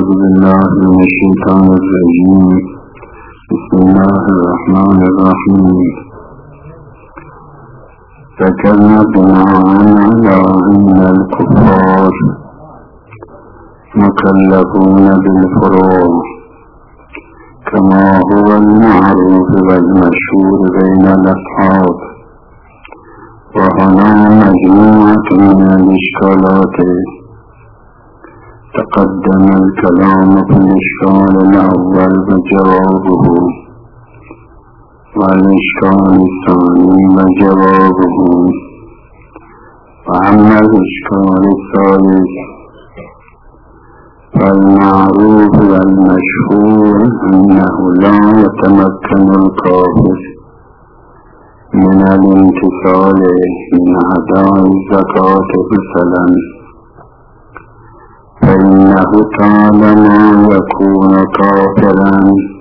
أعوذ بالله من الشيطان الرجيم. بسم الله الرحمن الرحيم. ذكرنا بناءً على أن الكفار مكلفون بالفروع كما هو المعروف والمشهور بين الأصحاب، وهنا مجموعة من الإشكالات. تقدم الكلام في الإشكال الأول وجوابه، والإشكال الثاني وجوابه. وأما الإشكال الثالث فالمعروف والمشهور أنه لا يتمكن الكافر من الامتثال من أداء الزكاة مثلا، فإنه طالما يكون كافرا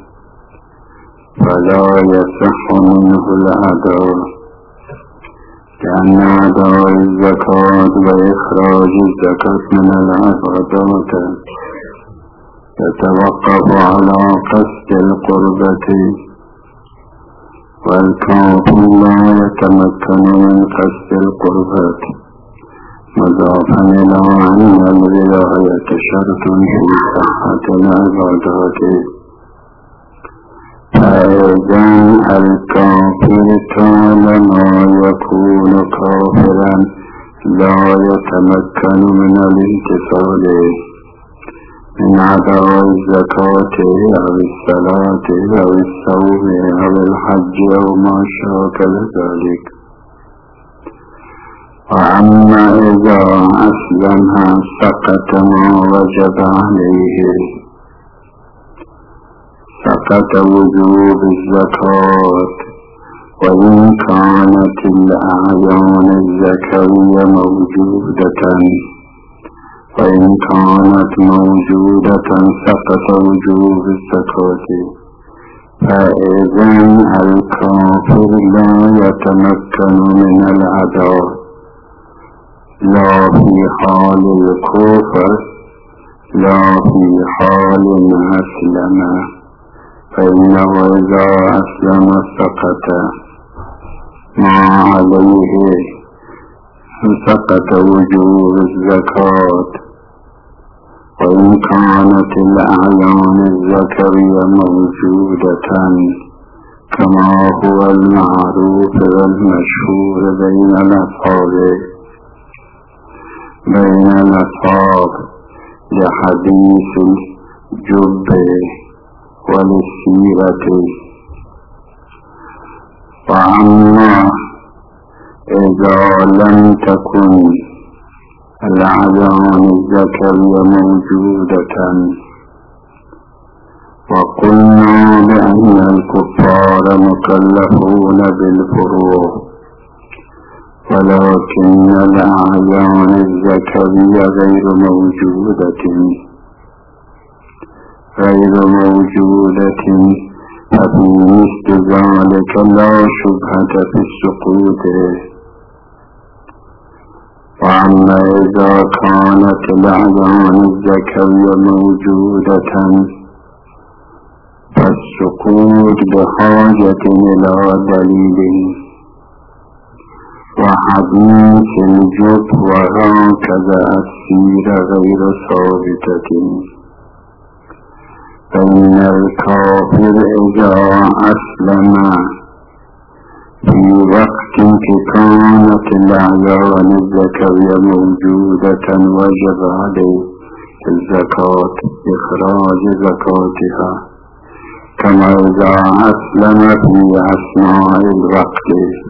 فلا يصح منه الأداء، لأن أداء الزكاة وإخراج الزكاة من العبادات يتوقف على قصد القربة، والكافر لا يتمكن من قصد القربة، مضافا إلى أن الولاية شرط في صحة العبادات. فإذا الكافر طالما يكون كافرا لا يتمكن من الامتثال من أداء الزكاة أو الصلاة أو الصوم أو الحج أو ما شاكل ذلك. وأما إذا أسلم سقط ما وجب عليه، سقط وجوب الزكاة، وإن كانت الأعيان الزكوية موجودة، وإن كانت موجودة سقط وجوب الزكاة. فإذا الكافر لا يتمكن من الأداء لا في حال الكفر لا في حال أسلم، فإنه إذا أسلم سقط ما عليه، سقط وجوب الزكاة. وإن كانت الأعيان الزكوية موجودة كما هو المعروف والمشهور بين الأصحاب لحديث الجب وللسيرة. وأما إذا لم تكن الأعيان الزكوية موجودة، وقلنا بأن الكفار مكلفون بالفروع، ولكن الأعيان الزكوية غير موجودة، ففي مثل ذلك لا شبهة في السقوط. وأما إذا كانت الأعيان الزكوية موجودة فالسقوط بحاجة إلى دليل، وحديث الجب وهكذا السيرة غير ثابتة. فإن الكافر إذا أسلم في وقت كانت الأعيان الزكوية موجودة وجب عليه الزكاة إخراج زكاتها، كما إذا أسلم في أثناء الوقت.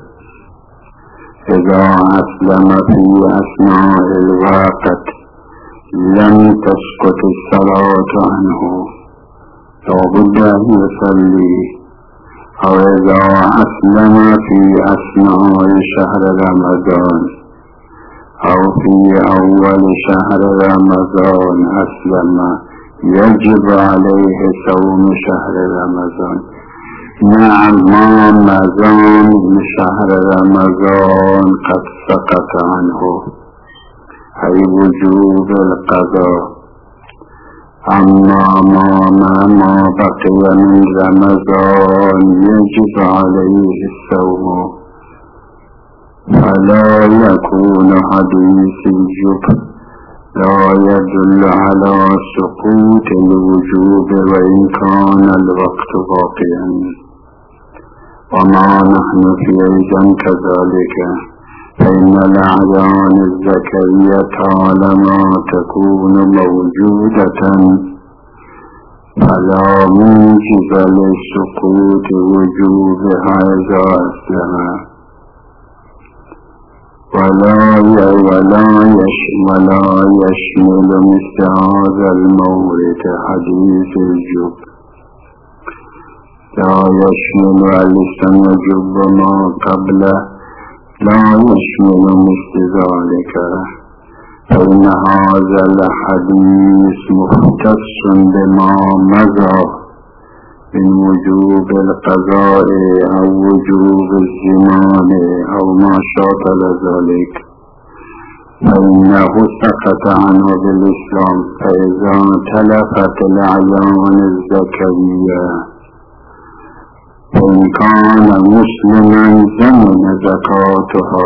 إذا أسلم في أثناء الوقت لم تسقط الصلاة عنه، لابد أن يصلي. أو إذا أسلم في أثناء شهر رمضان أو في أول شهر رمضان أسلم، يجب عليه صوم شهر رمضان. نعم، ما مضان شهر رمضان قد سقط عنه، أي وجوب القضاء. أما ما بقي من رمضان يجب عليه الصوم، فلا يكون حديث الجبن لا يدل على سقوط الوجوب وإن كان الوقت باقيا. وما نحن في أيضا كذلك، فإن الأعيان الذكرية طالما تكون موجودة فلا موجب لسقوط وجوبها إذا أسلم، ولا يشمل مثل هذا المورد حديث الجب، لا يشمل الاسم وجب ما قبله، لا يشمل مثل ذلك، فإن هذا الحديث مختص بما مضى من وجوب القضاء أو وجوب الزمان أو ما شاكل ذلك، فإنه سقط عنه بالإسلام. فإذا تلفت الأعيان الذكرية فإن كان مسلما زمن زكاتها،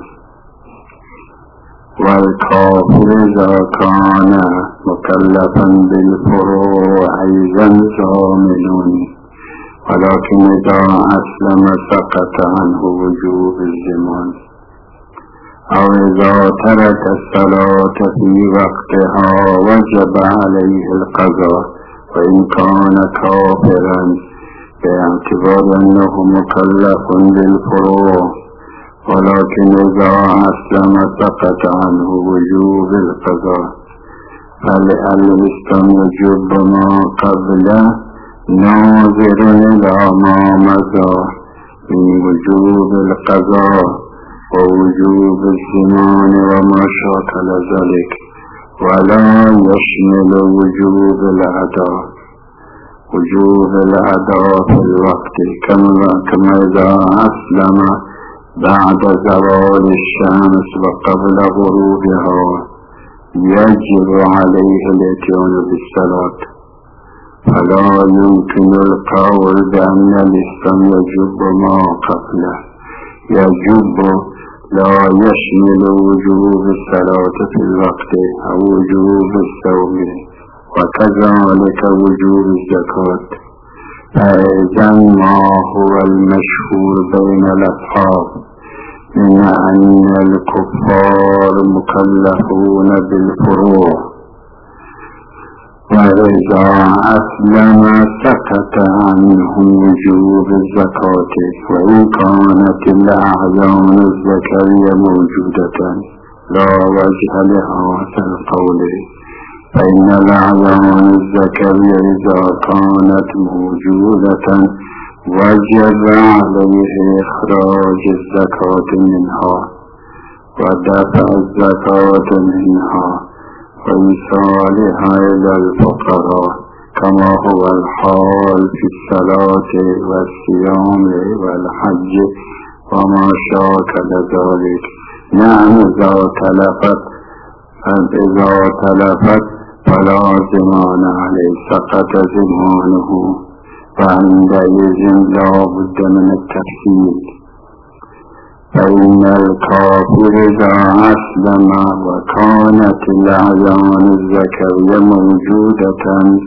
والكافر إذا كان مكلفا بالفروع أيضا ضامن، ولكن إذا أسلم سقط عنه وجوب الزمان. أو إذا ترك الصلاة في وقتها وجب عليه القضاء وإن كان كافرا، باعتبار أنه مكلف بالفروع، ولكن إذا أسلم سقط عنه وجوب القضاء. فالإسلام يجب ما قبله ناظر إلى ما مضى من وجوب القضاء ووجوب الزمان وما شاكل ذلك، ولا يشمل وجوب الأداء في الوقت، كما إذا أسلم بعد زوال الشمس وقبل غروبها يجب عليه الاتيان بالصلاة. فلا يمكن القول بأن الإسلام يجب ما قبله، يجب لا يشمل وجوب الصلاة في الوقت أو وجوب الصوم، وكذلك وجوب الزكاة. فإذا ما هو المشهور بين الأصحاب من أن الكفار مكلفون بالفروع، وإذا أسلم سكت عنه وجوب الزكاة وإن كانت الأعيان الذكرية موجودة، لا وجه لهذا القول، فإن الأعيان الذكرية إذا كانت موجودة وجب عليه إخراج الزكاة منها ودفع الزكاة منها وإيصالها إلى الفقراء، كما هو الحال في الصلاة والصيام والحج وما شاكل ذلك. نعم إذا تلفت فلا زمان عليه، سقط زمانه، فعندئذ لا بد من التفصيل. فإن الكافر إذا أسلم وكانت الأعيان الذكرية موجودة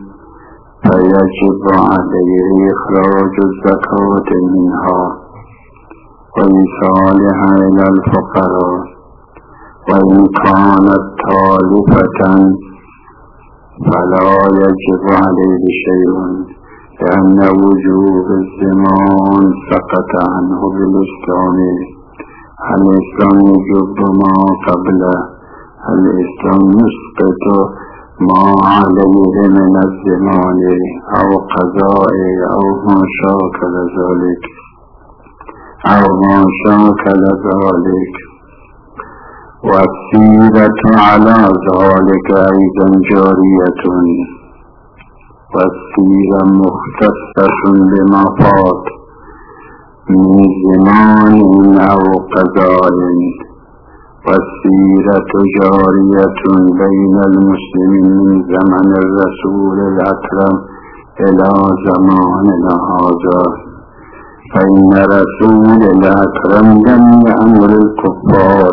فيجب عليه إخراج الزكاة منها وإيصالها إلى الفقراء. وإن كانت تالفة فلا يجب عليه شيء، لأن وجوب الزمان سقط عنه بالإسلام. الإسلام يجب ما قبله، الإسلام يسقط ما عليه من الزمان أو قضاء أو ما شاكل ذلك. والسيرة على ذلك أيضا جارية، والسيرة مختصة بما فات من زمان أو قضاء، والسيرة جارية بين المسلمين من زمن الرسول الأكرم إلى زماننا هذا، فإن رسول الأكرم لم يأمر الكفار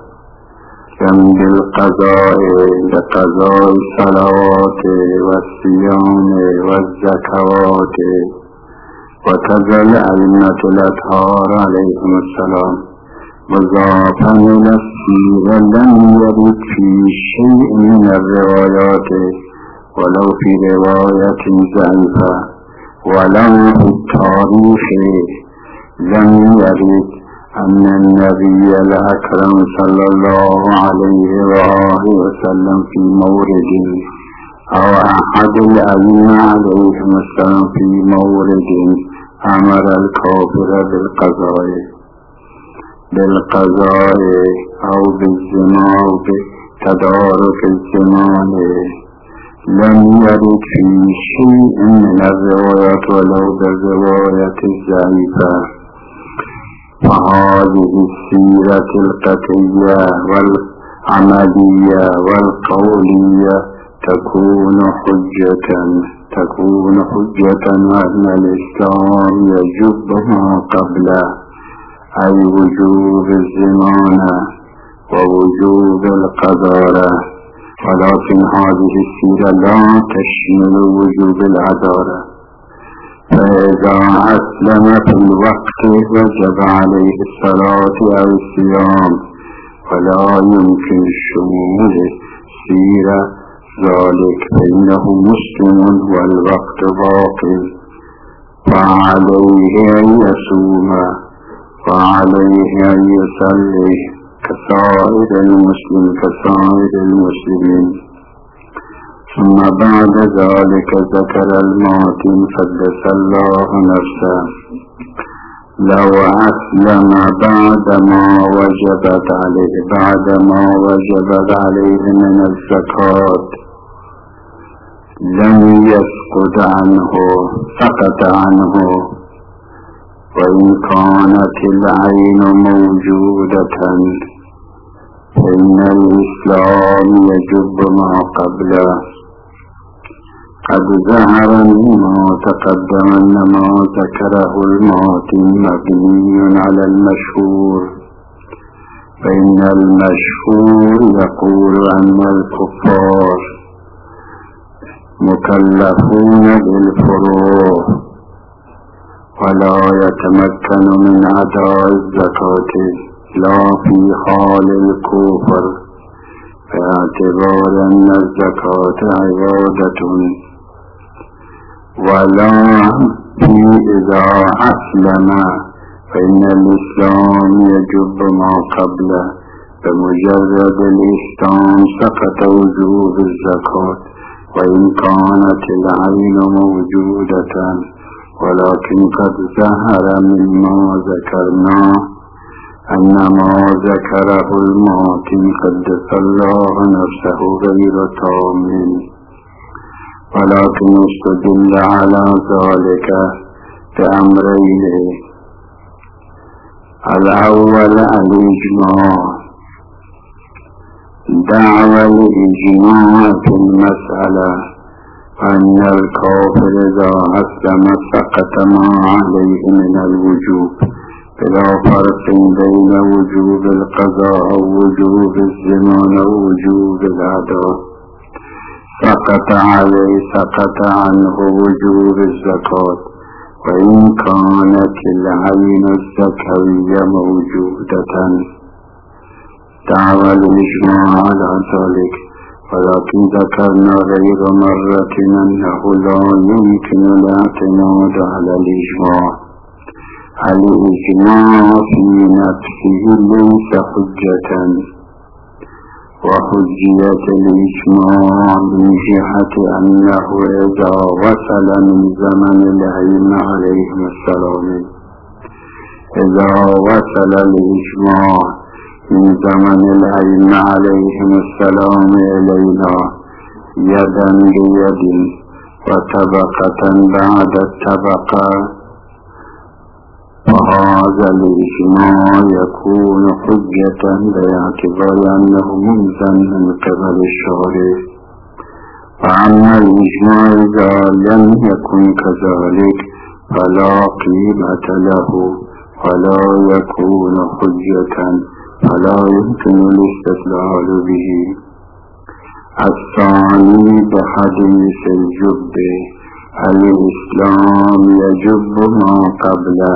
بالقضاء لقضاء الصلوات والصيام والزكوات، وكذا الأئمة الأطهار عليهم السلام، مضافا إلى السيرة لم يرد في شيء من الروايات ولو في رواية ضعيفة، ولو في التاريخ لم يرد أن النبي الأكرم صلى الله عليه وآله وسلم في مورد أو أحد الأئمة عليهم السلام في مورد أمر الكافر بالقضاء أو بالزنا أو بتدارك الزمان، لم يرد في شيء من الروايات ولو بالرواية الضعيفة. فهذه السيرة القطعية والعملية والقولية تكون حجة أن الإسلام يجب ما قبله، أي وجوب الزمان ووجوب القدارة، ولكن هذه السيرة لا تشمل وجوب العدالة، فإذا أسلم في الوقت وجب عليه الصلاة أو الصيام، ولا يمكن شمول سيرة ذلك فإنه مسلم والوقت باقي، فعليه أن يصوم وعليه أن يصلي كسائر المسلمين. ثم بعد ذلك ذكر الماتم قدس الله نفسه لو أسلم بعد ما وجبت عليه من الزكاة لم يسقط سقط عنه، وإن كانت العين موجودة فإن الإسلام يجب ما قبله. قد ظهر مما تقدم أن ما ذكره الماتم مبني على المشهور، فإن المشهور يقول أن الكفار مكلفون بالفروع ولا يتمكن من أداء الزكاة لا في حال الكفر، باعتبار أن الزكاة عبادة، ولا في إذا أسلم فإن الإسلام يجب ما قبله، بمجرد الإسلام سقط وجوب الزكاة وإن كانت العين موجودة، ولكن قد ظهر مما ذكرنا أن ما ذكره الماتم قدس الله نفسه غير تام، ولكن استدل على ذلك بأمرين: الأول الإجماع، دعوى الإجماع في المسألة أن الكافر إذا أسلم سقط ما عليه من الوجوب بلا فرق بين وجوب القضاء أو وجوب الزمان أو وجوب الأداء، سقط عنه وجوب الزكاة وإن كانت العين الزكوية موجودة. دعوى الإجماع على ذلك، ولكن ذكرنا غير مرة أنه لا يمكن الاعتماد على الإجماع. الإجماع في نفسه ليس حجة، وحجية الإجماع من جهة أنه إذا وصل من زمن الأئمة عليهم السلام، إذا وصل الإجماع من زمن الأئمة عليهم السلام إلينا يدا بيد وطبقة بعد الطبقة، وهذا الإجماع يكون حجة باعتبار أنه ملزم من قبل الشارع. وأما الإجماع إذا لم يكن كذلك فلا قيمة له ولا يكون حجة فلا يمكن الاستدلال به. الثاني بحديث الجب الإسلام يجب ما قبله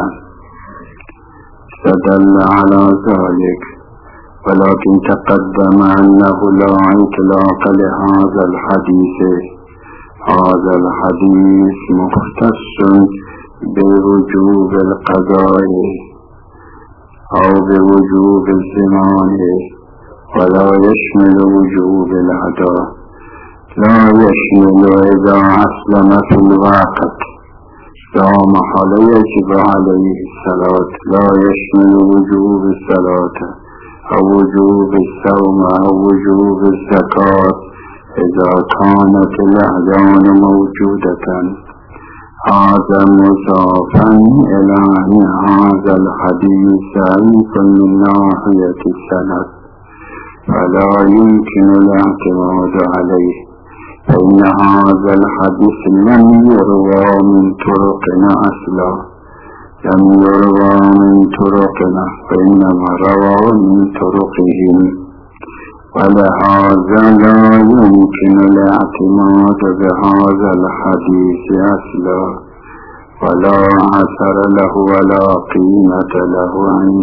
استدل على ذلك، ولكن تقدم أنه لا إطلاق لهذا الحديث. هذا الحديث مختص بوجوب القضاء أو بوجوب الزمان، ولا يشمل وجوب الأداء. لا يشمل إذا أسلم في الوقت لا محل يجب عليه الصلاة، لا يشمل وجوب الصلاة أو وجوب الصوم أو وجوب الزكاة إذا كانت الأعيان موجودة. هذا مضافا إلى أن هذا الحديث ضعيف من ناحية السند فلا يمكن الاعتماد عليه، فإن هذا الحديث لم يروى من طرقنا أصلا، لم يروى من طرقنا وإنما روى من طرقهم، ولهذا لا يمكن الاعتماد بهذا الحديث أصلا، ولا أثر له ولا قيمة له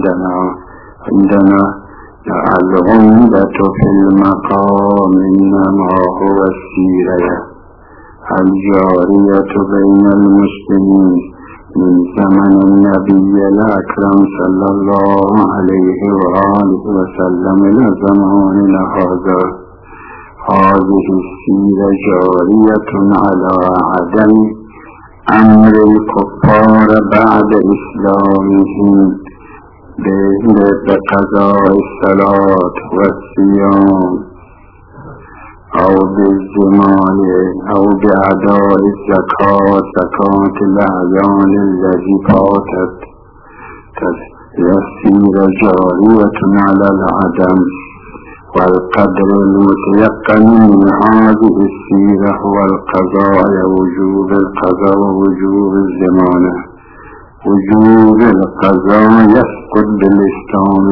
عندنا العمدة في المقام إنما هو السيرة الجارية بين المسلمين من زمن النبي الأكرم صلى الله عليه وآله وسلم إلى زماننا هذا. هذه السيرة جارية على عدم أمر الكفار بعد إسلامهم بقضاء الصلاة والصيام أو بالزمان أو بأداء الزكاة زكاة الأعيان التي فاتت. السيرة جارية على العدم، والقدر المتيقن من هذه السيرة هو القضاء ووجوب القضاء ووجوب الزمان. وجوب القضاء يسقط بالإسلام،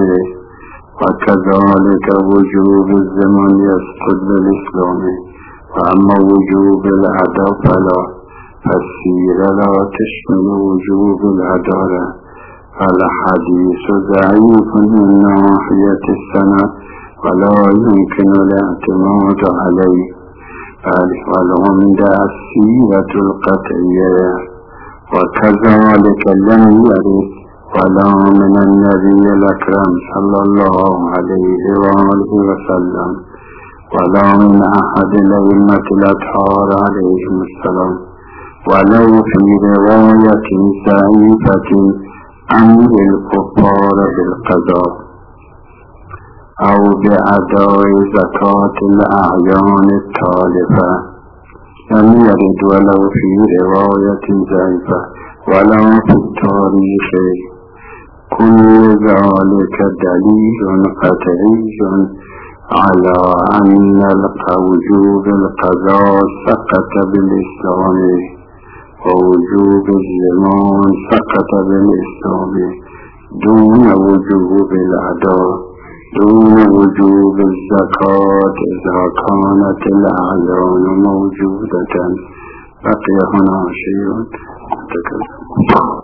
وكذلك وجوب الزمان يسقط بالإسلام. وأما وجوب الأداء فلا، فالسيرة لا تشمل وجوب الأداء. فالحديث ضعيف من ناحية السند ولا يمكن الاعتماد عليه، والعمدة السيرة القطعية. وكذلك لم يرد ولا من النبي الأكرم صلى الله عليه وآله وسلم ولا من أحد الأئمة الأطهار عليهم السلام ولو في رواية ضعيفة أمر الكفار بالقضاء أو بأداء زكاة الأعيان التالفة لم يرد ولو في رواية ضعيفة ولا في التاريخ. كل ذلك دليل قطعي على أن وجوب القضاء سقط بالإسلام، ووجوب الزمان سقط بالإسلام دون وجوب الأداء، دون وجوب الزكاة إذا كانت الأعيان موجودة. بقي هنا شيء.